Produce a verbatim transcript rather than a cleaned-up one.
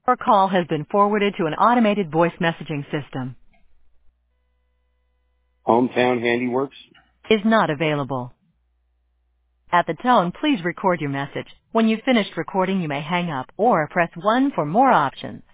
Your call has been forwarded to an automated voice messaging system. Hometown Handiworks. Is not available. At the tone, please record your message. When you've finished recording, you may hang up or press one for more options.